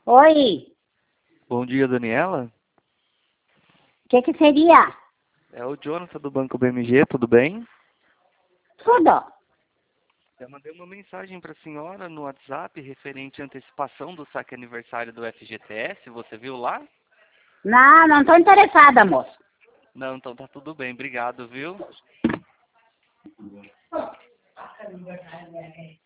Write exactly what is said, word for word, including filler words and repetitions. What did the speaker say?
Oi, Bom dia, Daniela. o que que seria? É o Jonathan do Banco B M G, tudo bem? Tudo. Eu mandei uma mensagem para a senhora no WhatsApp referente à antecipação do saque aniversário do F G T S, você viu lá? Não, não estou interessada, moço. Não, então tá tudo bem, obrigado, viu?